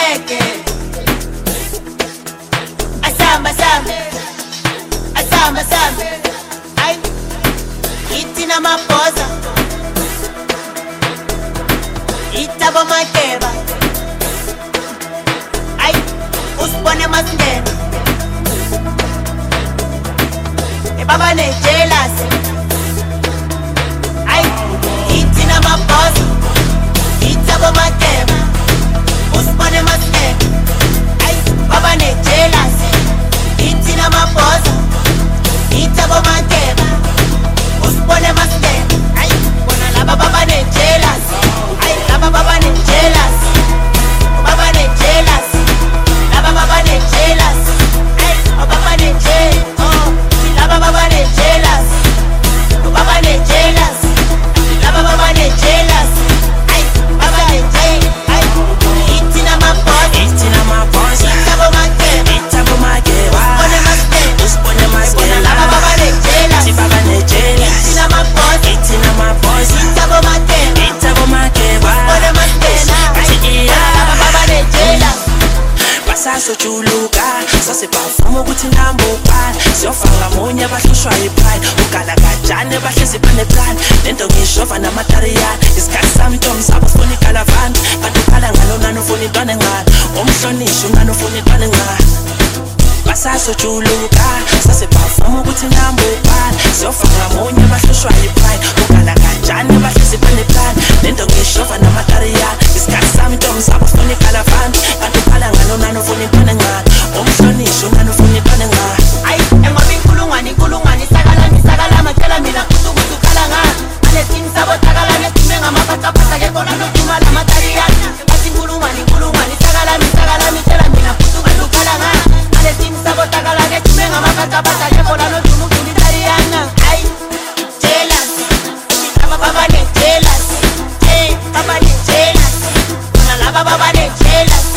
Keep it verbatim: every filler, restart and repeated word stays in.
ngeke asamba samba asamba samba ay itina mapoza itabo makeba ay usibone masingena e baba ne jealous ay itina mapoza itabo makeba usibone masingena ay baba ne jealous itina mapoza itabo makeba usibone masingena ay bona laba baba ne jealous ay laba baba ne jealous baba ne jealous laba baba ne jealous ay baba ne jealous oh laba baba ne jealous baba ne jealous laba baba ne jealous ay baba ne jealous ay itina mapoza itina mapoza itabo makeba itabo makeba usibone masingena usibone masingena laba baba ne jealous si baba ne jealous itina mapoza itina mapoza itabo makeba itabo makeba usibone masingena ay laba baba ne jealous basasojuluka sasebavuma ukuthi ngambopana siyofaka munye abahlushwa yipride ukala kajane bahlezi paneplan lento ngishova namatariyana isikhathi sami ntombi sabo ufuna ikalavana kanti ukhala ngalo nani ufuna intwana engcane umhlonishwa ungani ufuna intwana engcane basasojuluka sasebavuma ukuthi ngambopana siyofaka munye abahlushwa yipride ukala kajane bahlezi paneplan lento ngishova namatariyana isikhathi sami ntombi sabo ufuna ikalavana kanti ukhala ngalo nani ufuna intwana engcane umhlonishwa ungani ufuna intwana engcane ay engoba inkulungwane inkulungwane isakala ngisakala matshela mina kuthi ukuthi ukhala ngani alethini sabo takala nesime ngamaphathaphatha ke khona noduma lamatariyana athi inkulungwane inkulungwane isakala ngisakala mitshela mina kuthi ukuthi ukhala ngani alethini sabo takala nesime ngamaphathaphatha ke khona noduma ulitariyana ay jealous laba baba ne jealous hey baba ne jealous bona laba baba ne jealous